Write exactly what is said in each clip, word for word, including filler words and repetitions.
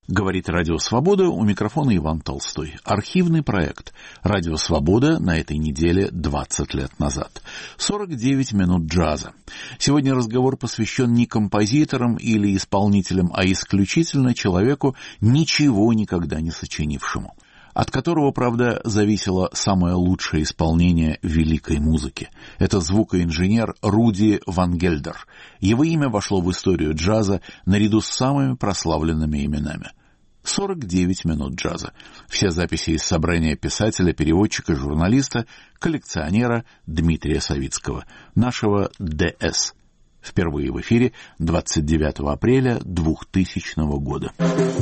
Говорит Радио Свобода, у микрофона Иван Толстой. Архивный проект «Радио Свобода» на этой неделе двадцать лет назад. сорок девять минут джаза. Сегодня разговор посвящен не композиторам или исполнителям, а исключительно человеку, ничего никогда не сочинившему, от которого, правда, зависело самое лучшее исполнение великой музыки. Это звукоинженер Руди Ван Гельдер. Его имя вошло в историю джаза наряду с самыми прославленными именами. сорок девять минут джаза. Все записи из собрания писателя, переводчика, журналиста, коллекционера Дмитрия Савицкого, нашего ДС. Впервые в эфире двадцать девятого апреля двухтысячного года.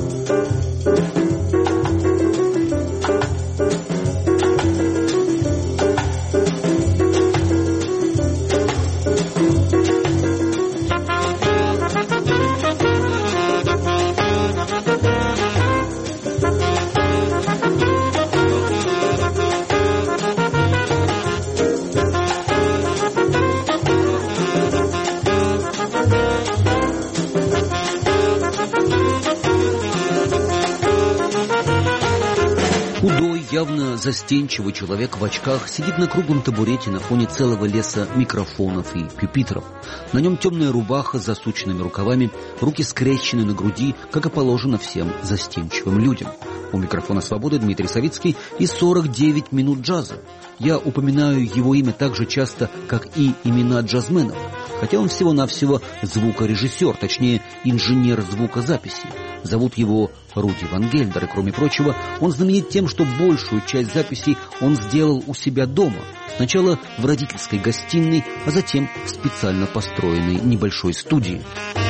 Явно застенчивый человек в очках сидит на круглом табурете на фоне целого леса микрофонов и пюпитров. На нем темная рубаха с засученными рукавами, руки скрещены на груди, как и положено всем застенчивым людям. У микрофона «Свободы» Дмитрий Савицкий и сорок девять минут джаза. Я упоминаю его имя так же часто, как и имена джазменов, хотя он всего-навсего звукорежиссер, точнее инженер звукозаписи. Зовут его Руди Ван Гельдер, и, кроме прочего, он знаменит тем, что большую часть записей он сделал у себя дома. Сначала в родительской гостиной, а затем в специально построенной небольшой студии.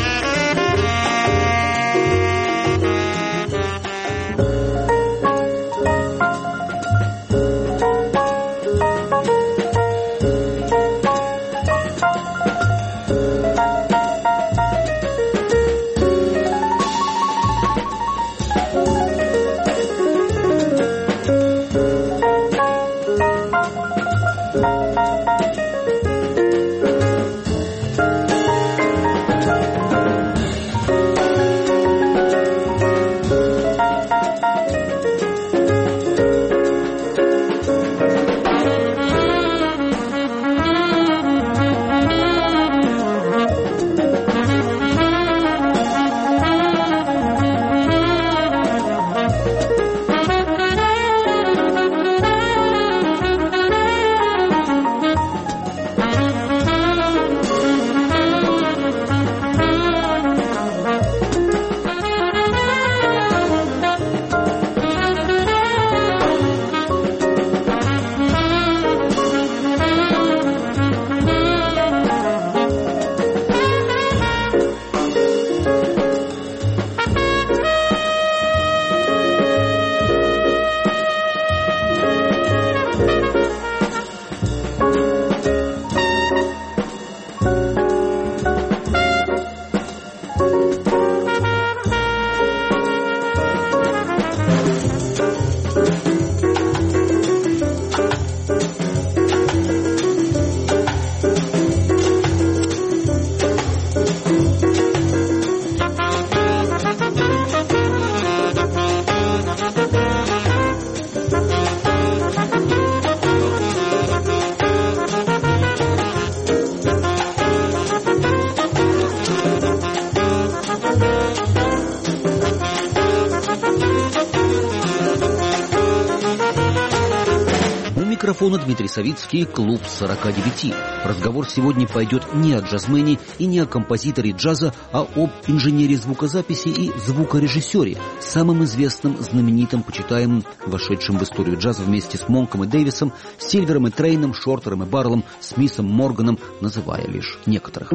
Микрофона Дмитрий Савицкий, клуб сорока девяти. Разговор сегодня пойдет не о джазмене и не о композиторе джаза, а об инженере звукозаписи и звукорежиссере, самым известным, знаменитым, почитаемым, вошедшим в историю джаза вместе с Монком и Дэвисом, Сильвером и Трейном, Шортером и Барлом, Смисом, Морганом, называя лишь некоторых.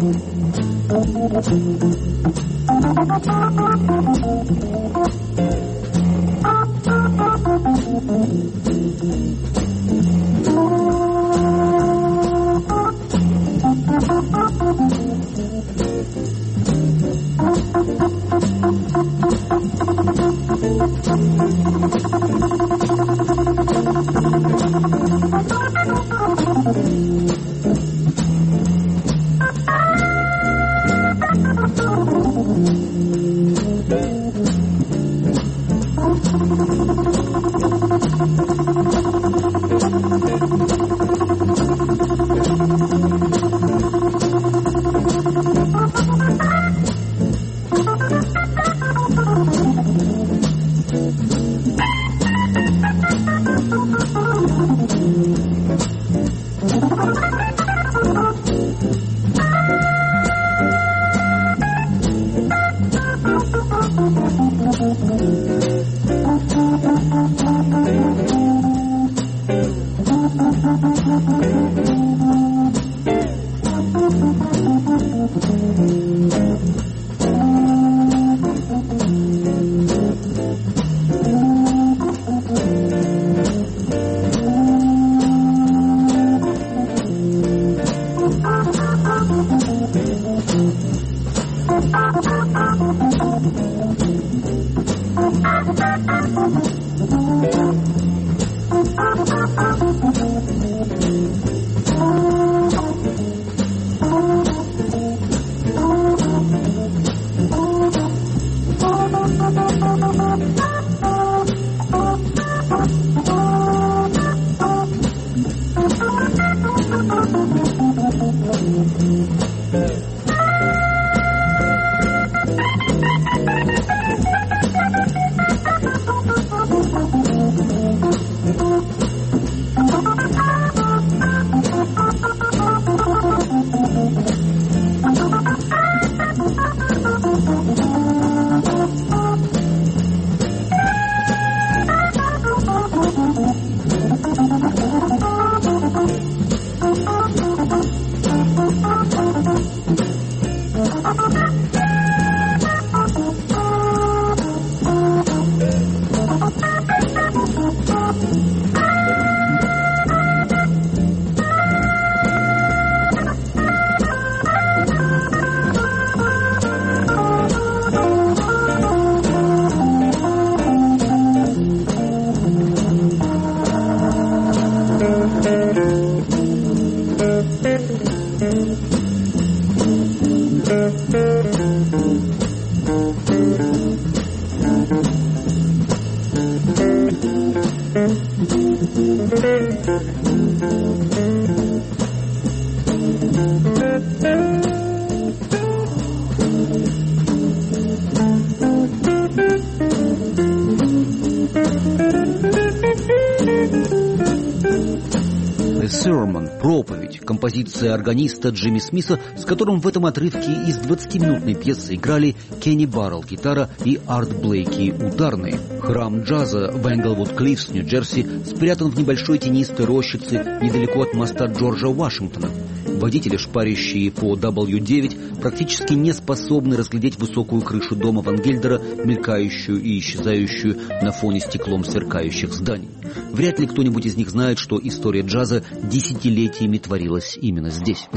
Проповедь, композиция органиста Джимми Смиса, с которым в этом отрывке из двадцатиминутной пьесы играли Кенни Баррелл гитара и Арт Блейки ударные. Храм джаза в Энглвуд-Клиффс, Нью-Джерси, спрятан в небольшой тенистой рощице недалеко от моста Джорджа Вашингтона. Водители, шпарящие по дабл ю девять, практически не способны разглядеть высокую крышу дома Ван Гельдера, мелькающую и исчезающую на фоне стеклом сверкающих зданий. Вряд ли кто-нибудь из них знает, что история джаза десятилетиями творилась именно здесь.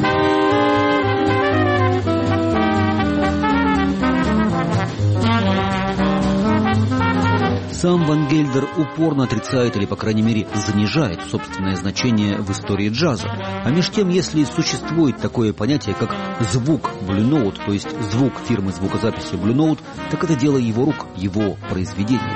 Сам Ван Гельдер упорно отрицает или, по крайней мере, занижает собственное значение в истории джаза. А меж тем, если существует такое понятие, как звук Blue Note, то есть звук фирмы звукозаписи Blue Note, так это дело его рук, его произведения.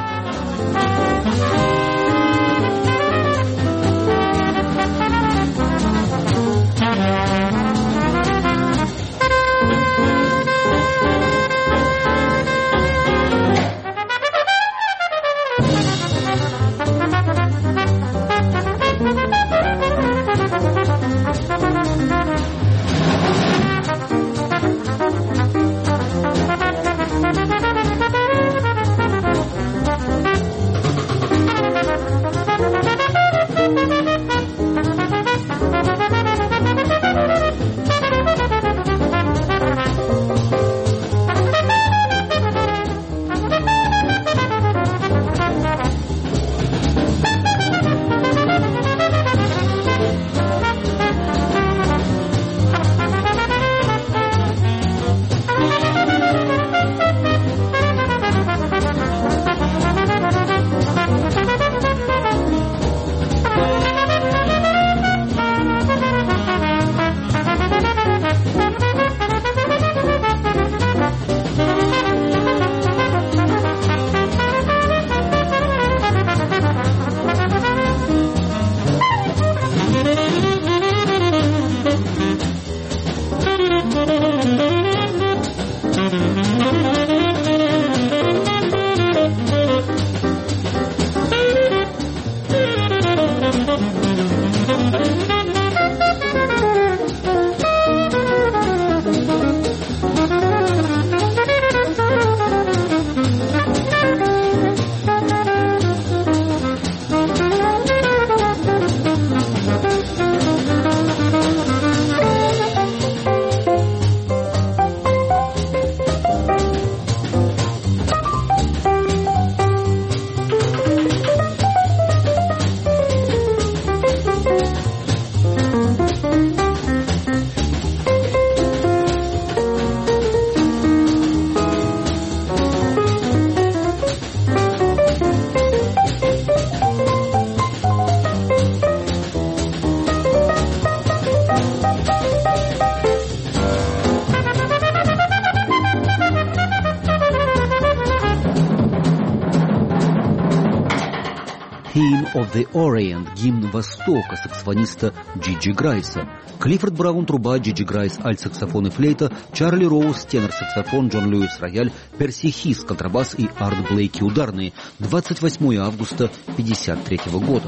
of the Orient, гимн Востока, саксофониста Джиджи Грайса. Клиффорд Браун, труба, Джиджи Грайс, альт-саксофон и флейта, Чарли Роуз, тенор-саксофон, Джон Льюис, рояль, Перси Хис, контрабас и Арт Блейки, ударные. двадцать восьмого августа пятьдесят третьего года.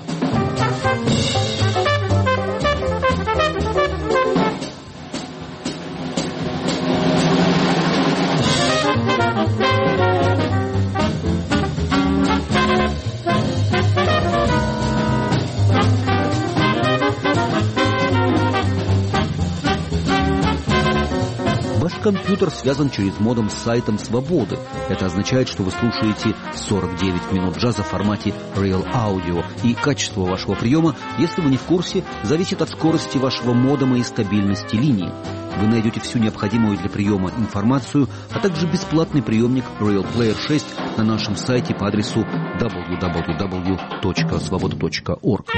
Компьютер связан через модем с сайтом Свободы. Это означает, что вы слушаете сорок девять минут джаза в формате Real Audio, и качество вашего приема, если вы не в курсе, зависит от скорости вашего модема и стабильности линии. Вы найдете всю необходимую для приема информацию, а также бесплатный приемник Real Player шесть на нашем сайте по адресу дабл ю дабл ю дабл ю точка свобода точка орг.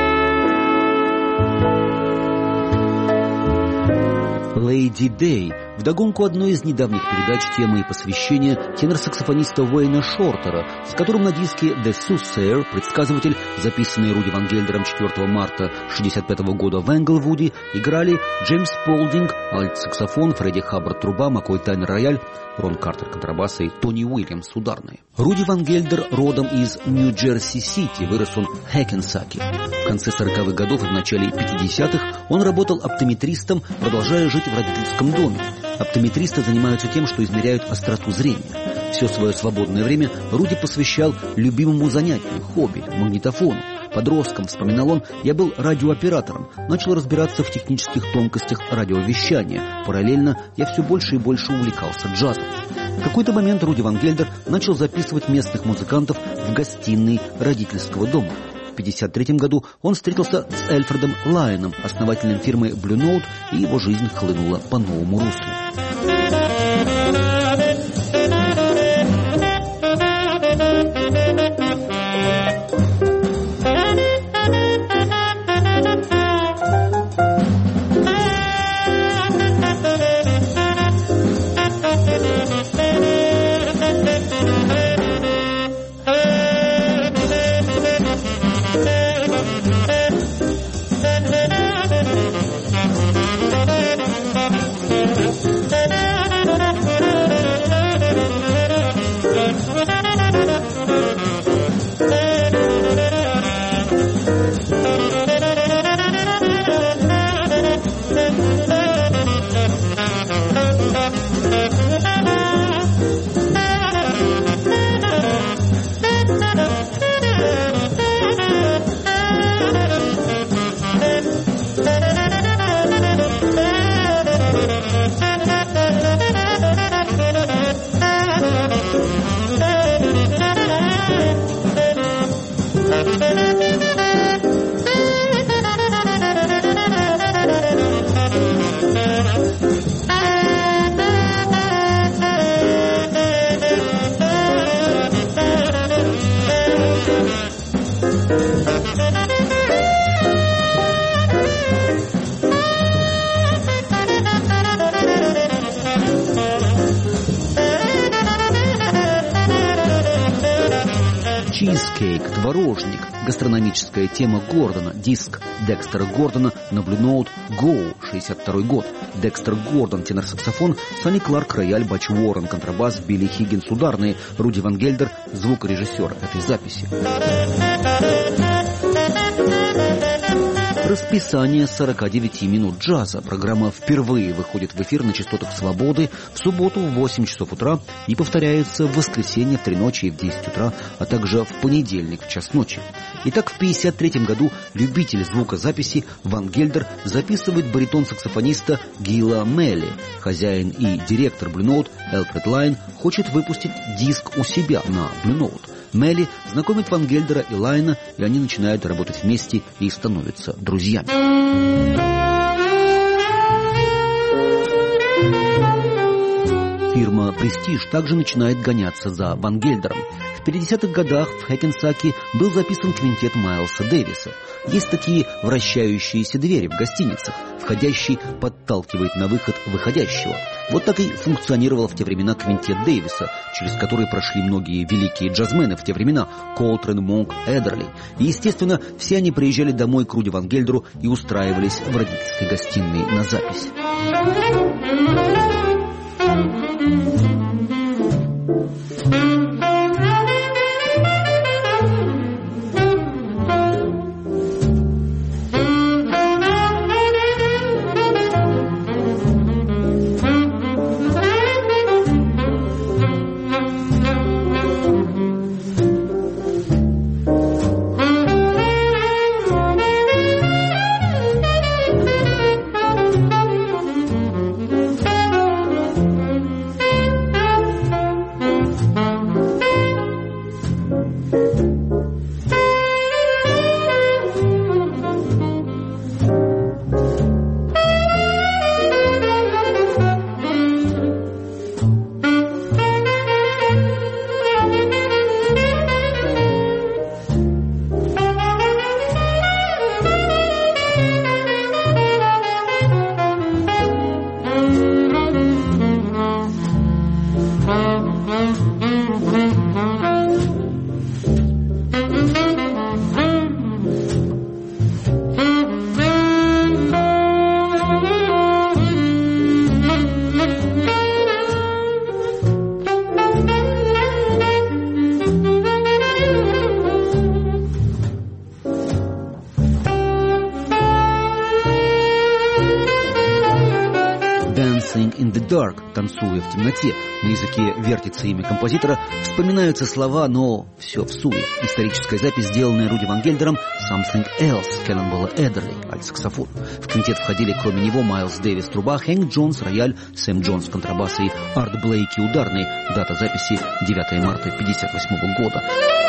Lady Day Вдогонку одной из недавних передач темы и посвящения тенор-саксофониста Уэйна Шортера, с которым на диске «The Soothsayer» предсказыватель, записанный Руди Ван Гельдером четвёртого марта шестьдесят пятого года в Энглвуде, играли Джеймс Полдинг, альт-саксофон, Фредди Хаббард, труба, Маккой Тайнер, рояль, Рон Картер, контрабас и Тони Уильямс, ударные. Руди Ван Гельдер родом из Нью-Джерси-Сити, вырос он в Хэкенсаке. В конце сороковых годов и в начале пятидесятых он работал оптометристом, продолжая жить в родительском доме. Оптометристы занимаются тем, что измеряют остроту зрения. Все свое свободное время Руди посвящал любимому занятию, хобби, магнитофону. Подростком, вспоминал он, я был радиооператором, начал разбираться в технических тонкостях радиовещания. Параллельно я все больше и больше увлекался джазом. В какой-то момент Руди Ван Гельдер начал записывать местных музыкантов в гостиной родительского дома. В тысяча девятьсот пятьдесят третьем году он встретился с Эльфредом Лайеном, основателем фирмы Blue Note, и его жизнь хлынула по новому руслу. «Чизкейк», «Творожник», гастрономическая тема Гордона, диск Декстера Гордона на Blue Note «Go», шестьдесят второй год. Декстер Гордон, тенор-саксофон, Санни Кларк, рояль, Батч Уоррен, контрабас, Билли Хиггинс, ударные, Руди Ван Гельдер, звукорежиссер этой записи. Расписание сорока девяти минут джаза. Программа впервые выходит в эфир на частотах «Свободы» в субботу в восемь часов утра и повторяется в воскресенье в три ночи и в десять утра, а также в понедельник в час ночи. Итак, в пятьдесят третьем году любитель звукозаписи Ван Гельдер записывает баритон-саксофониста Гила Мелли. Хозяин и директор Blue Note Эльфред Лайн хочет выпустить диск у себя на Blue Note. Мелли знакомит Ван Гельдера и Лайна, и они начинают работать вместе и становятся друзьями. Фирма «Престиж» также начинает гоняться за Ван Гельдером. В пятидесятых годах в Хэкенсаке был записан квинтет Майлса Дэвиса. Есть такие вращающиеся двери в гостиницах. Входящий подталкивает на выход выходящего. Вот так и функционировал в те времена квинтет Дэвиса, через который прошли многие великие джазмены в те времена — Колтрейн, Монк, Эдерли. И, естественно, все они приезжали домой к Руди Ван Гельдеру и устраивались в родительской гостиной на запись. dark», танцуя в темноте. На языке вертится имя композитора, вспоминаются слова, но все всуе. Историческая запись, сделанная Руди Ван Гельдером, «Something Else» Кэннонболла Эддерли, альт-саксофон. В квинтет входили кроме него Майлз Дэвис труба, Хэнк Джонс рояль, Сэм Джонс контрабас и Арт Блейки ударный. Дата записи девятое марта пятьдесят восьмого года.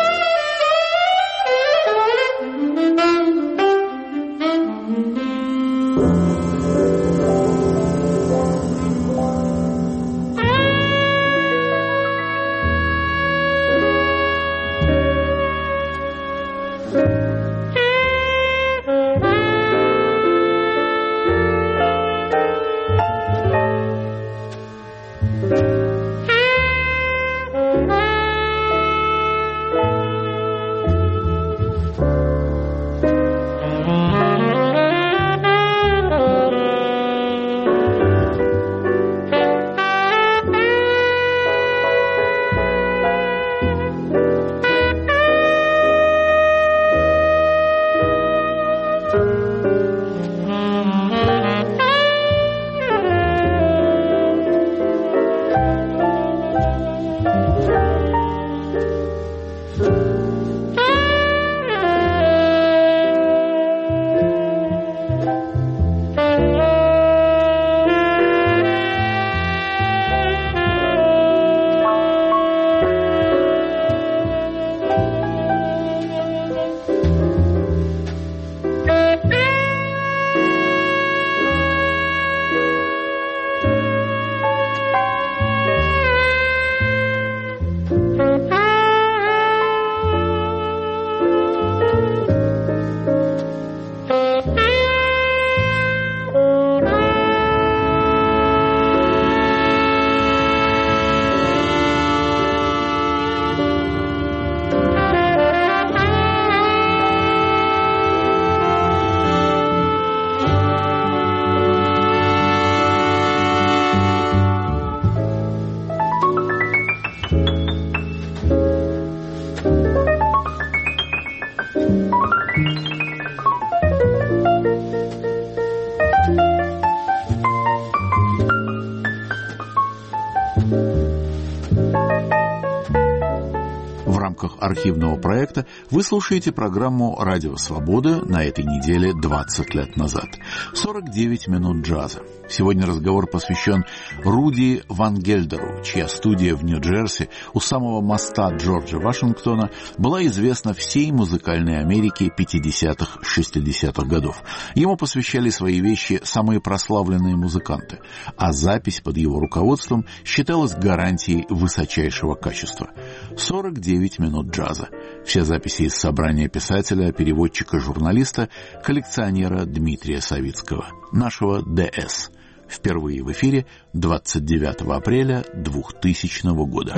Архивного проекта вы слушаете программу «Радио Свобода» на этой неделе двадцать лет назад. сорок девять минут джаза. Сегодня разговор посвящен Руди Ван Гельдеру, чья студия в Нью-Джерси у самого моста Джорджа Вашингтона была известна всей музыкальной Америке пятидесятых-шестидесятых годов. Ему посвящали свои вещи самые прославленные музыканты, а запись под его руководством считалась гарантией высочайшего качества. сорок девять минут джаза. Все записи из собрания писателя, переводчика, журналиста, коллекционера Дмитрия Савицкого, нашего ДС. Впервые в эфире двадцать девятого апреля двухтысячного года.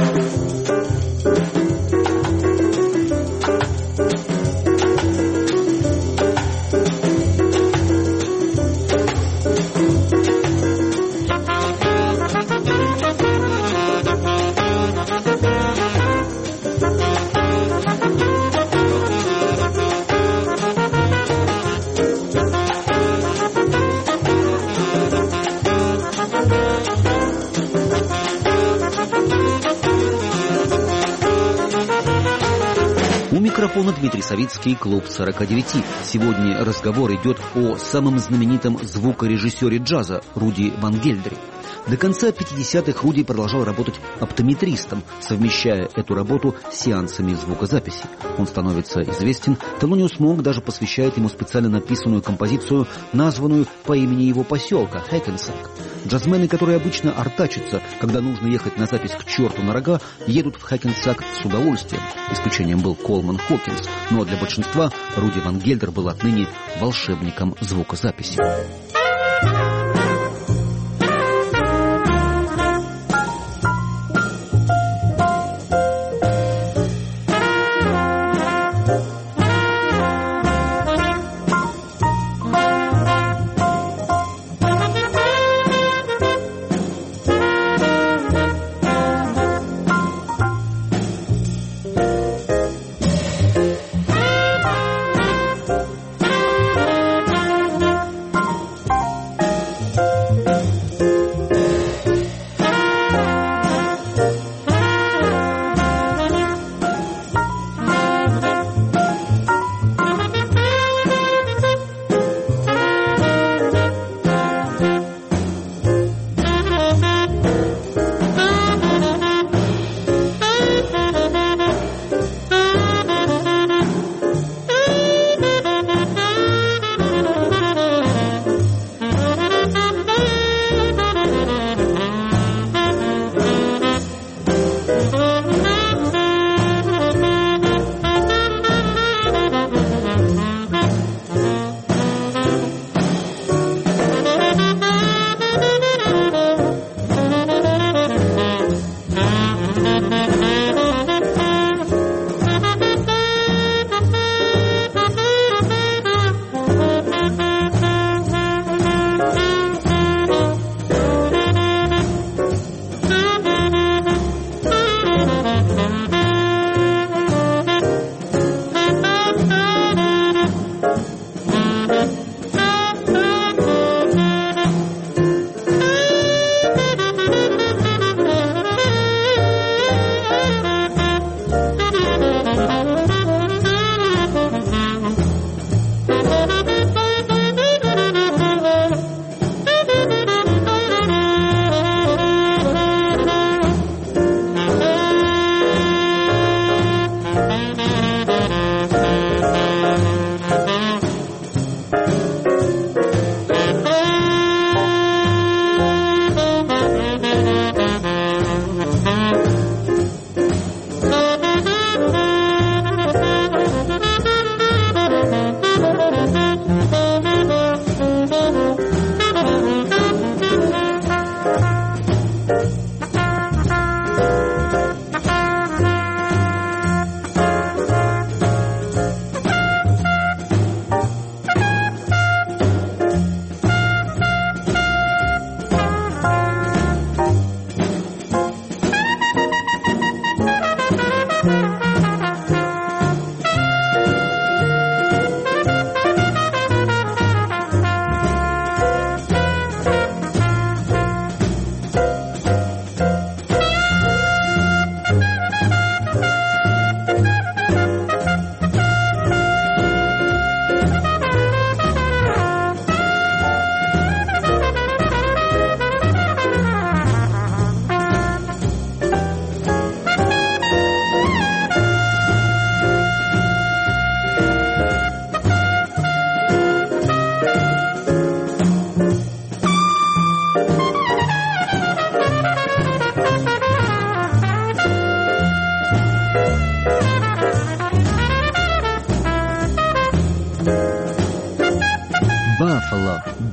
Микрофон Дмитрий Савицкий, клуб сорока девяти. Сегодня разговор идет о самом знаменитом звукорежиссере джаза Руди Ван Гельдере. До конца пятидесятых Руди продолжал работать оптометристом, совмещая эту работу с сеансами звукозаписи. Он становится известен, Thelonious Monk даже посвящает ему специально написанную композицию, названную по имени его поселка — Хэккенсак. Джазмены, которые обычно артачатся, когда нужно ехать на запись к черту на рога, едут в Хэккенсак с удовольствием. Исключением был Колман Хокинс, но для большинства Руди Ван Гельдер был отныне волшебником звукозаписи.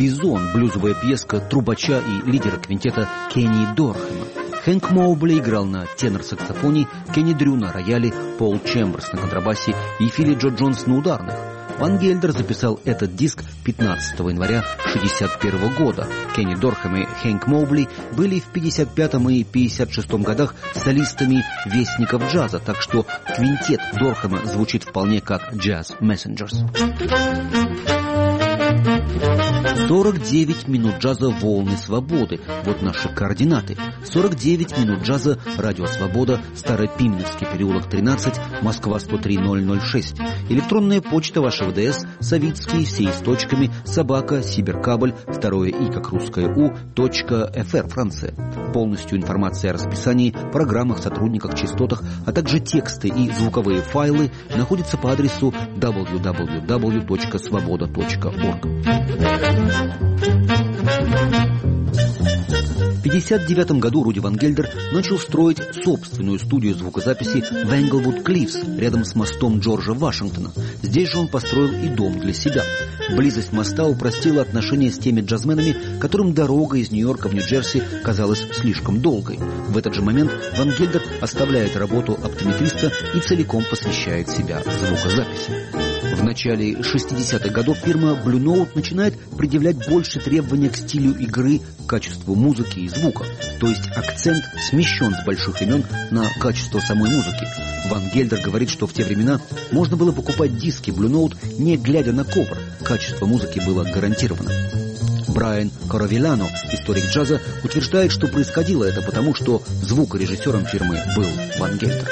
«Бизон» — блюзовая пьеска трубача и лидера квинтета Кенни Дорхэма. Хэнк Моубли играл на тенор-саксофоне, Кенни Дрю на рояле, Пол Чемберс на контрабасе и Филли Джо Джонс на ударных. Ван Гельдер записал этот диск пятнадцатого января шестьдесят первого года. Кенни Дорхэм и Хэнк Моубли были в пятьдесят пятом и пятьдесят шестом годах солистами «Вестников джаза», так что квинтет Дорхэма звучит вполне как «Jazz Messengers». сорок девять минут джаза «Волны свободы». Вот наши координаты. сорок девять минут джаза, радио «Свобода», Старопименовский переулок тринадцать, Москва сто три ноль ноль шесть. Электронная почта вашего ДС, Савицкий, все с точками, собака, Сибиркабль, второе и как русское У, точка ФР, Франция. Полностью информация о расписании, программах, сотрудниках, частотах, а также тексты и звуковые файлы находятся по адресу дабл ю дабл ю дабл ю точка свобода точка орг. В пятьдесят девятом году Руди Ван Гельдер начал строить собственную студию звукозаписи в Энглвуд Клиффс, рядом с мостом Джорджа Вашингтона. Здесь же он построил и дом для себя. Близость моста упростила отношения с теми джазменами, которым дорога из Нью-Йорка в Нью-Джерси казалась слишком долгой. В этот же момент Ван Гельдер оставляет работу оптометриста и целиком посвящает себя звукозаписи. В начале шестидесятых годов фирма Blue Note начинает предъявлять больше требования к стилю игры, качеству музыки и звука. То есть акцент смещен с больших имен на качество самой музыки. Ван Гельдер говорит, что в те времена можно было покупать диски Blue Note, не глядя на ковер. Качество музыки было гарантировано. Брайан Коровиляно, историк джаза, утверждает, что происходило это потому, что звукорежиссером фирмы был Ван Гельдер.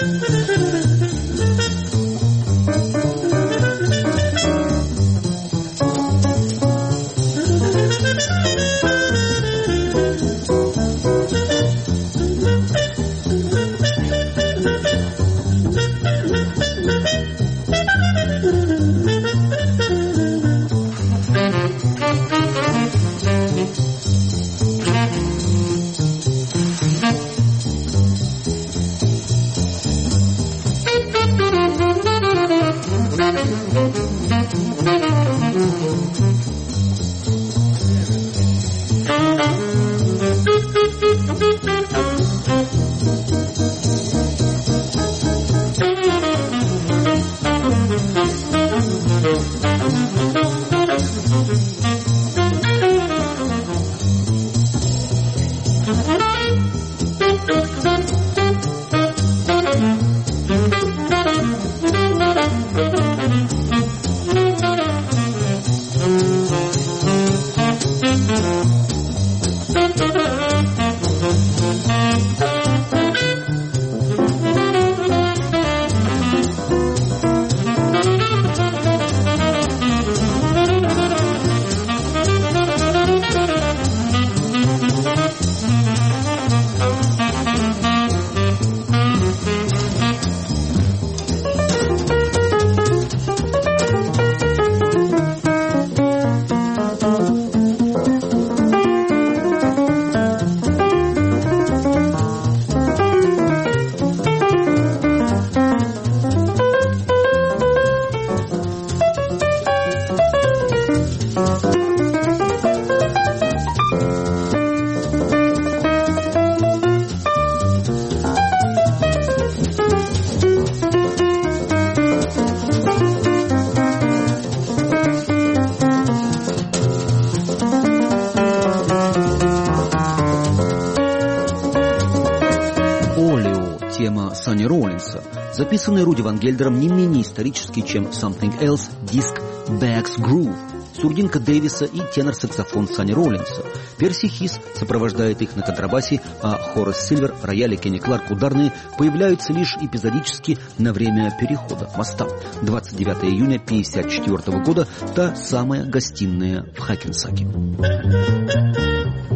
Санни Роллинса, записанный Руди Ван Гельдером не менее исторический, чем Something Else, диск Back's Groove, сурдинка Дэвиса и тенор-саксофон Санни Роллинса. Перси Хис сопровождает их на контрабасе, а Хорас Сильвер, рояль и Кенни Кларк ударные появляются лишь эпизодически на время перехода моста. двадцать девятого июня тысяча девятьсот пятьдесят четвёртого года, та самая гостиная в Хакенсаке.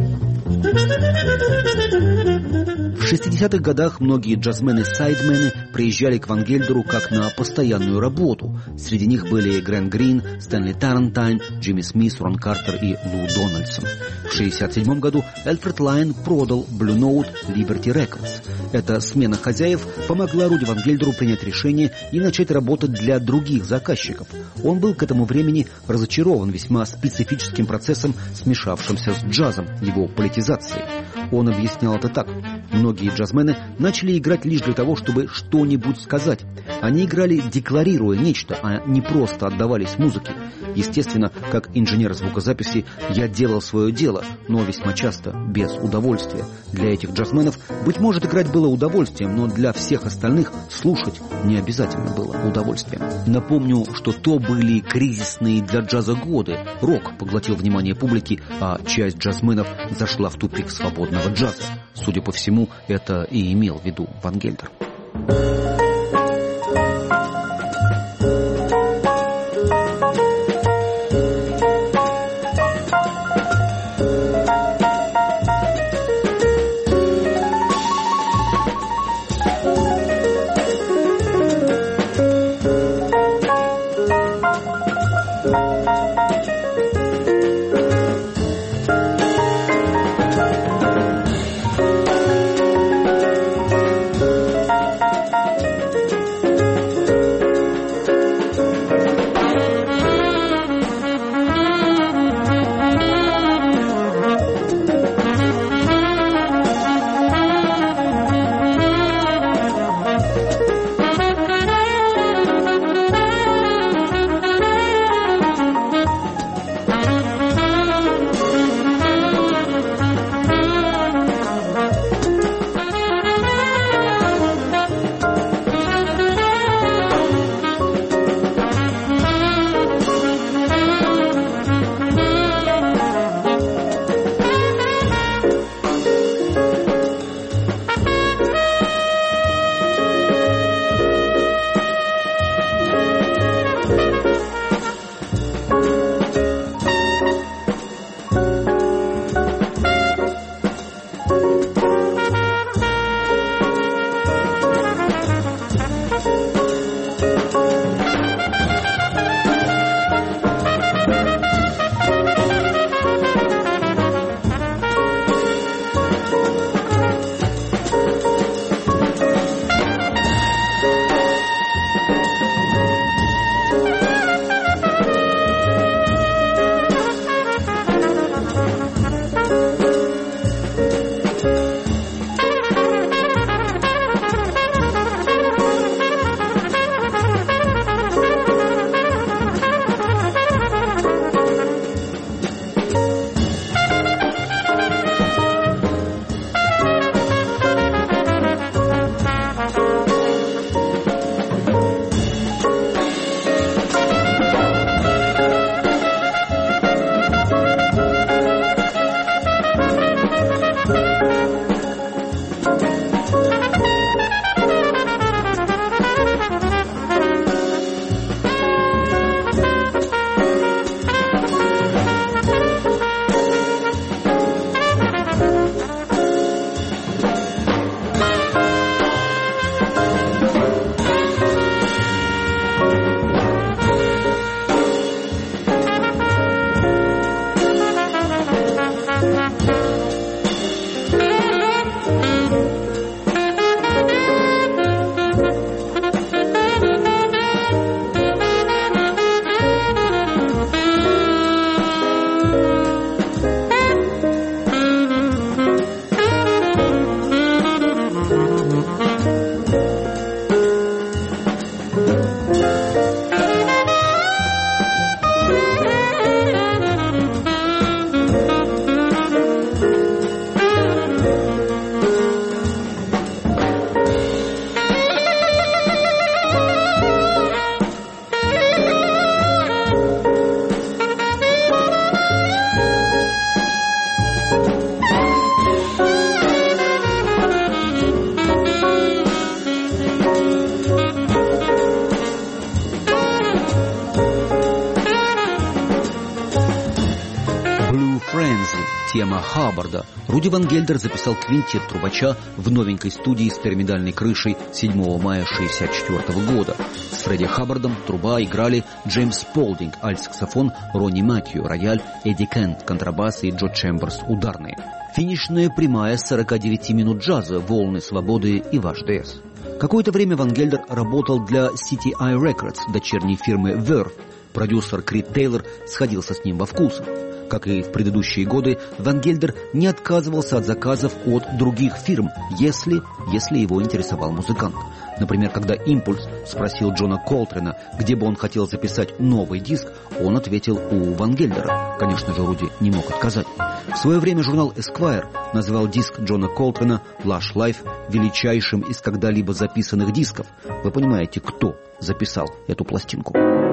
В шестидесятых годах многие джазмены-сайдмены приезжали к Ван Гельдеру как на постоянную работу. Среди них были Грэм Грин, Стэнли Тарантайн, Джимми Смит, Рон Картер и Лу Дональдсон. В шестьдесят седьмом году Эльфред Лайн продал Blue Note Liberty Records. Эта смена хозяев помогла Руди Ван Гельдеру принять решение и начать работать для других заказчиков. Он был к этому времени разочарован весьма специфическим процессом, смешавшимся с джазом, его политизацией. Он объяснял это так. Многие джазмены начали играть лишь для того, чтобы что-нибудь сказать. Они играли, декларируя нечто, а не просто отдавались музыке. Естественно, как инженер звукозаписи, я делал свое дело, но весьма часто без удовольствия. Для этих джазменов, быть может, играть было удовольствием, но для всех остальных слушать не обязательно было удовольствием. Напомню, что то были кризисные для джаза годы. Рок поглотил внимание публики, а часть джазменов зашла в тупик свободного джаза. Судя по всему, это и имел в виду Ван Гельдер. Тема Хаббарда. Руди Ван Гельдер записал квинтет трубача в новенькой студии с пирамидальной крышей седьмого мая шестьдесят четвёртого года. С Фредди Хаббардом труба играли Джеймс Полдинг, альт-саксофон, Ронни Мэтью, рояль, Эдди Кент, контрабас и Джо Чемберс, ударные. Финишная прямая сорок девять минут джаза, волны свободы и ваш ДС. Какое-то время Ван Гельдер работал для си ти ай Records, дочерней фирмы Verve. Продюсер Крид Тейлор сходился с ним во вкусах. Как и в предыдущие годы, Ван Гельдер не отказывался от заказов от других фирм, если, если его интересовал музыкант. Например, когда «Импульс» спросил Джона Колтрена, где бы он хотел записать новый диск, он ответил у Ван Гельдера. Конечно же, Руди не мог отказать. В свое время журнал Esquire назвал диск Джона Колтрена «Lush Life» величайшим из когда-либо записанных дисков. Вы понимаете, кто записал эту пластинку?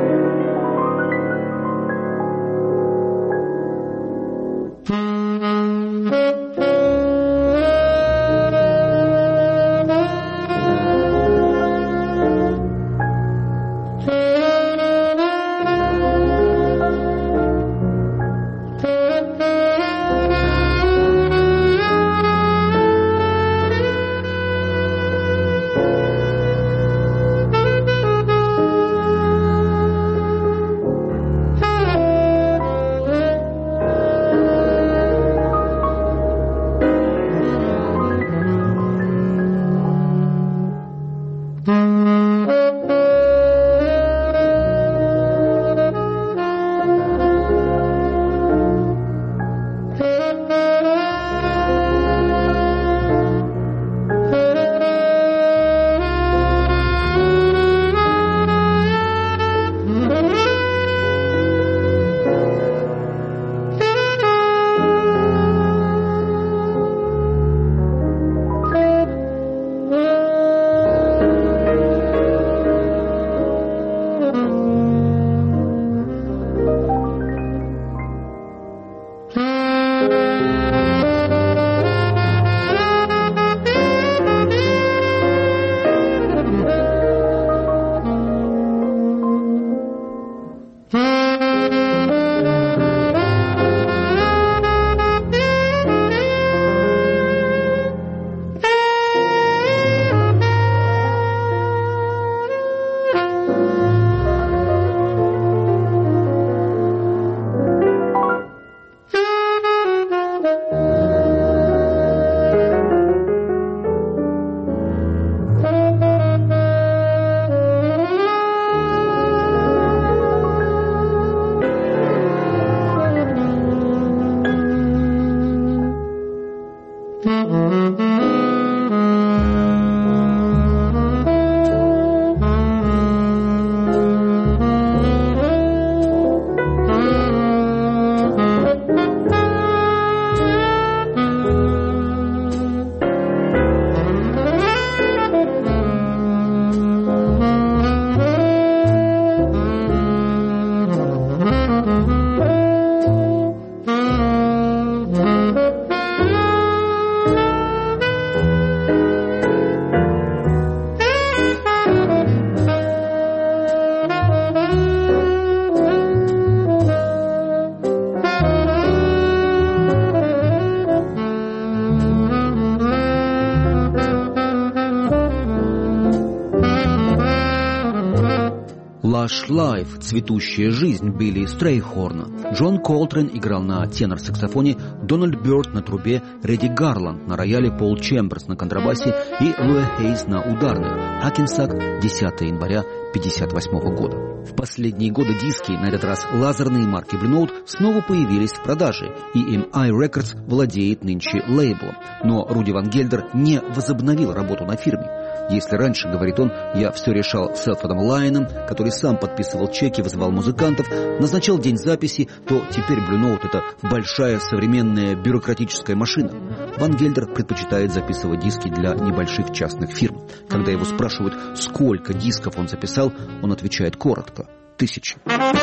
«Lush Life» — «Цветущая жизнь» Билли Стрейхорна. Джон Колтрен играл на тенор-саксофоне, Дональд Бёрд на трубе, Редди Гарланд на рояле, Пол Чемберс на контрабасе и Луэ Хейс на ударных. Хакенсак, десятого января пятьдесят восьмого года. В последние годы диски, на этот раз лазерные марки Blue Note, снова появились в продаже, и эм ай Records владеет нынче лейблом. Но Руди Ван Гельдер не возобновил работу на фирме. Если раньше, говорит он, я все решал с Элфредом Лайном, который сам подписывал чеки, вызывал музыкантов, назначал день записи, то теперь Blue Note — это большая современная бюрократическая машина. Ван Гельдер предпочитает записывать диски для небольших частных фирм. Когда его спрашивают, сколько дисков он записал, он отвечает коротко — тысячи.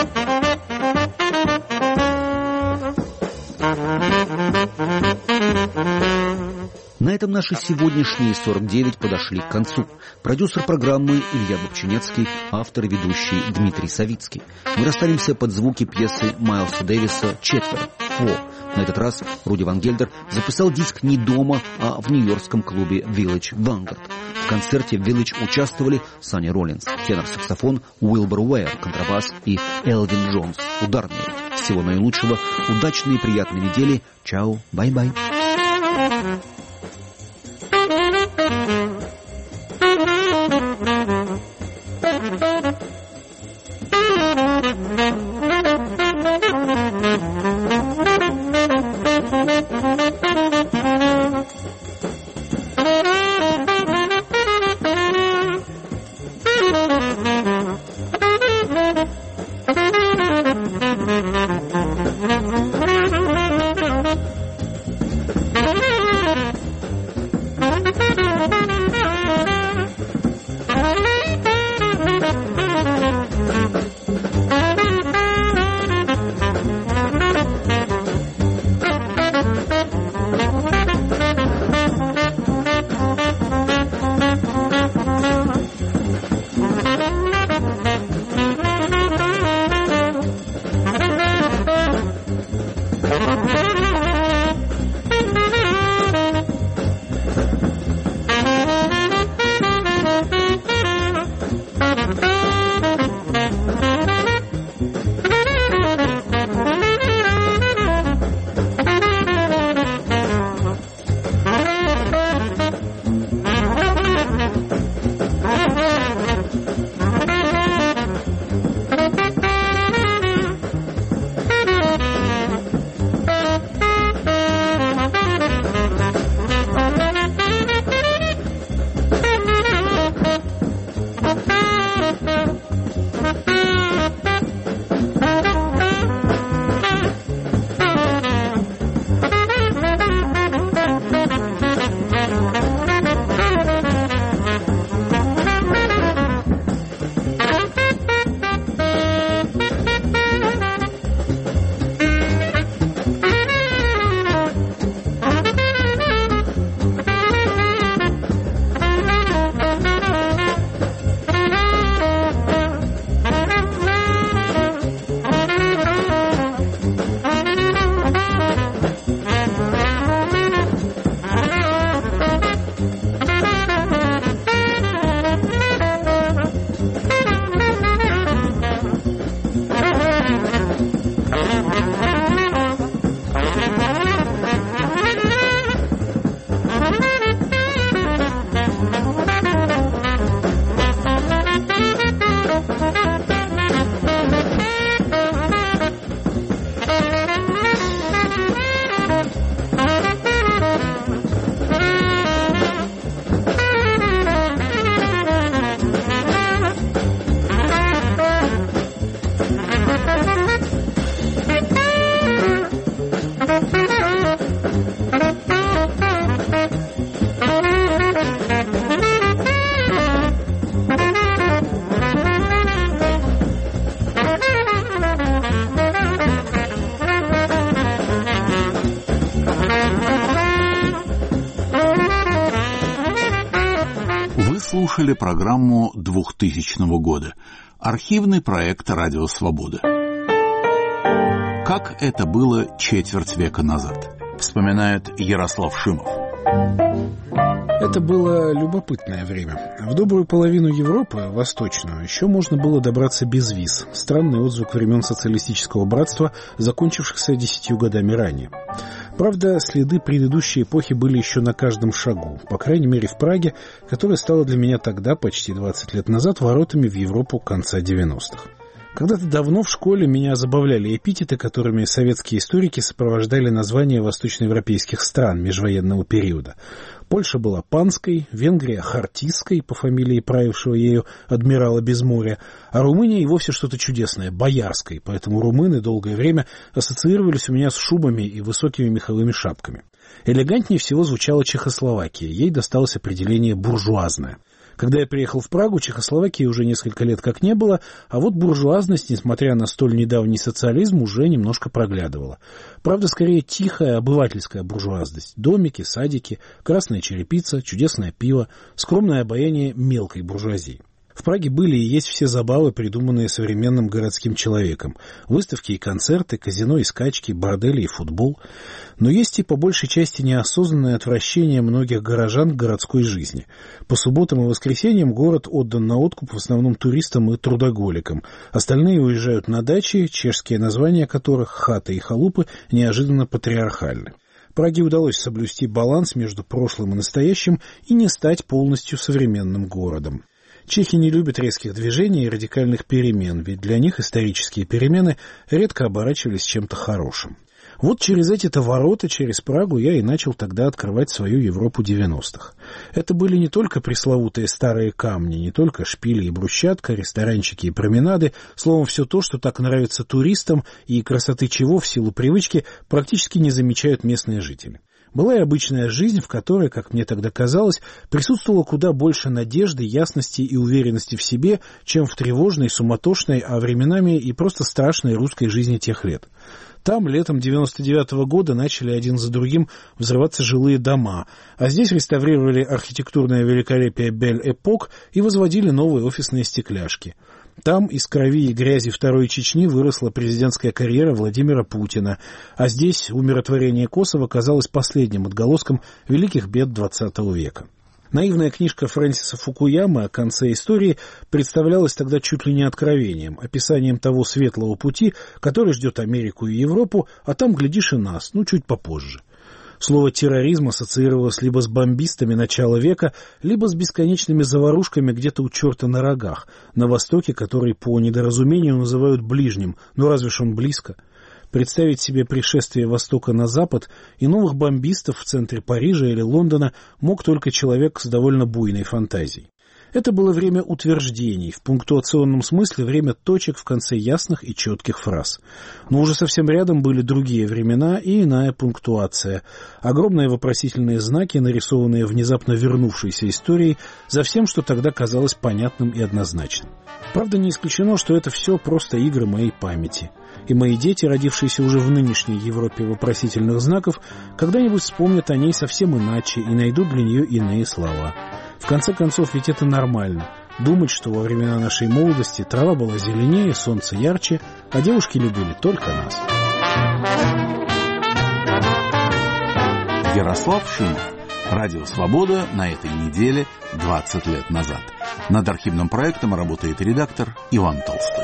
На этом наши сегодняшние сорок девять подошли к концу. Продюсер программы Илья Бобчинецкий, автор и ведущий Дмитрий Савицкий. Мы расстанемся под звуки пьесы Майлса Дэвиса «Четверо». О, На этот раз Руди Ван Гельдер записал диск не дома, а в нью-йоркском клубе Village Vanguard. В концерте в Village участвовали Санни Роллинс, тенор-саксофон, Уилбер Уэйр, контрабас и Элвин Джонс, ударные. Всего наилучшего, удачной и приятной недели. Чао, бай-бай. Слушали программу двухтысячного года. Архивный проект «Радио Свобода». Как это было четверть века назад, вспоминает Ярослав Шимов. Это было любопытное время. В добрую половину Европы, восточную, еще можно было добраться без виз. Странный отзвук времен социалистического братства, закончившихся десятью годами ранее. Правда, следы предыдущей эпохи были еще на каждом шагу, по крайней мере в Праге, которая стала для меня тогда, почти двадцать лет назад, воротами в Европу конца девяностых. Когда-то давно в школе меня забавляли эпитеты, которыми советские историки сопровождали названия восточноевропейских стран межвоенного периода. Польша была панской, Венгрия — хартистской, по фамилии правившего ею адмирала Безморья, а Румыния и вовсе что-то чудесное — боярской, поэтому румыны долгое время ассоциировались у меня с шубами и высокими меховыми шапками. Элегантнее всего звучала Чехословакия, ей досталось определение «буржуазная». Когда я приехал в Прагу, Чехословакии уже несколько лет как не было, а вот буржуазность, несмотря на столь недавний социализм, уже немножко проглядывала. Правда, скорее тихая обывательская буржуазность. Домики, садики, красная черепица, чудесное пиво, скромное обаяние мелкой буржуазии. В Праге были и есть все забавы, придуманные современным городским человеком. Выставки и концерты, казино и скачки, бордели и футбол. Но есть и по большей части неосознанное отвращение многих горожан к городской жизни. По субботам и воскресеньям город отдан на откуп в основном туристам и трудоголикам. Остальные уезжают на дачи, чешские названия которых, хаты и халупы, неожиданно патриархальны. Праге удалось соблюсти баланс между прошлым и настоящим и не стать полностью современным городом. Чехи не любят резких движений и радикальных перемен, ведь для них исторические перемены редко оборачивались чем-то хорошим. Вот через эти-то ворота, через Прагу, я и начал тогда открывать свою Европу девяностых. Это были не только пресловутые старые камни, не только шпили и брусчатка, ресторанчики и променады, словом, все то, что так нравится туристам и красоты чего в силу привычки практически не замечают местные жители. Была и обычная жизнь, в которой, как мне тогда казалось, присутствовало куда больше надежды, ясности и уверенности в себе, чем в тревожной, суматошной, а временами и просто страшной русской жизни тех лет. Там летом девяносто девятого года начали один за другим взрываться жилые дома, а здесь реставрировали архитектурное великолепие Бель-Эпок и возводили новые офисные стекляшки. Там из крови и грязи Второй Чечни выросла президентская карьера Владимира Путина, а здесь умиротворение Косово казалось последним отголоском великих бед двадцатого века. Наивная книжка Фрэнсиса Фукуямы о конце истории представлялась тогда чуть ли не откровением, описанием того светлого пути, который ждет Америку и Европу, а там, глядишь, и нас, ну, чуть попозже. Слово «терроризм» ассоциировалось либо с бомбистами начала века, либо с бесконечными заварушками где-то у черта на рогах, на востоке, который по недоразумению называют ближним, но разве ж он близко? Представить себе пришествие Востока на Запад и новых бомбистов в центре Парижа или Лондона мог только человек с довольно буйной фантазией. Это было время утверждений, в пунктуационном смысле время точек в конце ясных и четких фраз. Но уже совсем рядом были другие времена и иная пунктуация. Огромные вопросительные знаки, нарисованные внезапно вернувшейся историей, за всем, что тогда казалось понятным и однозначным. Правда, не исключено, что это все просто игры моей памяти. И мои дети, родившиеся уже в нынешней Европе вопросительных знаков, когда-нибудь вспомнят о ней совсем иначе и найдут для нее иные слова. В конце концов, ведь это нормально. Думать, что во времена нашей молодости трава была зеленее, солнце ярче, а девушки любили только нас. Ярослав Шимов. Радио «Свобода» на этой неделе двадцать лет назад. Над архивным проектом работает редактор Иван Толстой.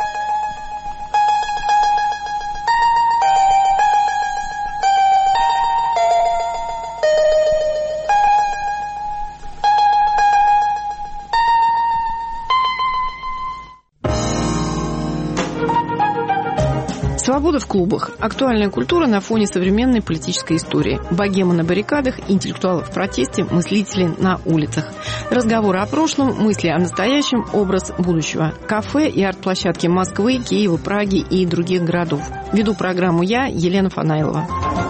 Свобода в клубах. Актуальная культура на фоне современной политической истории. Богема на баррикадах, интеллектуалы в протесте, мыслители на улицах. Разговоры о прошлом, мысли о настоящем, образ будущего. Кафе и арт-площадки Москвы, Киева, Праги и других городов. Веду программу я, Елена Фанаилова.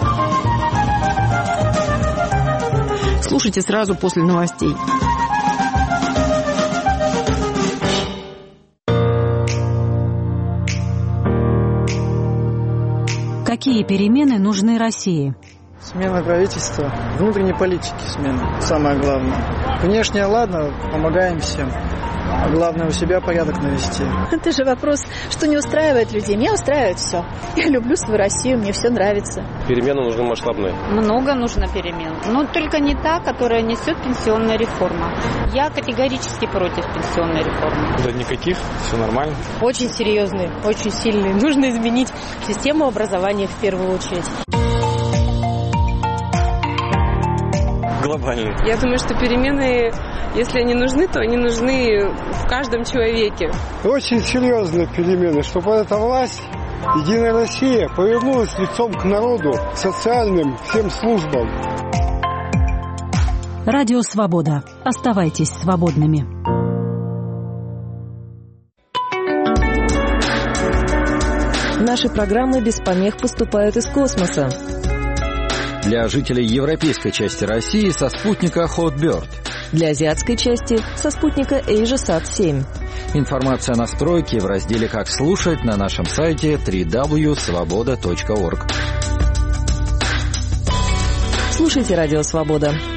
Слушайте сразу после новостей. Какие перемены нужны России? Смена правительства, внутренней политики смена, самое главное. Внешне, ладно, помогаем всем. А главное, у себя порядок навести. Это же вопрос, что не устраивает людей. Меня устраивает все. Я люблю свою Россию, мне все нравится. Перемены нужны масштабные. Много нужно перемен. Но только не та, которая несет пенсионная реформа. Я категорически против пенсионной реформы. Да никаких, все нормально. Очень серьезные, очень сильные. Нужно изменить систему образования в первую очередь. Глобальные. Я думаю, что перемены, если они нужны, то они нужны в каждом человеке. Очень серьезные перемены, чтобы эта власть, Единая Россия, повернулась лицом к народу, к социальным всем службам. Радио «Свобода». Оставайтесь свободными. Наши программы без помех поступают из космоса. Для жителей европейской части России со спутника Hotbird. Для азиатской части со спутника AsiaSat семь. Информация о настройке в разделе «Как слушать» на нашем сайте дабл-ю дабл ю дабл ю точка свобода точка орг. Слушайте «Радио Свобода».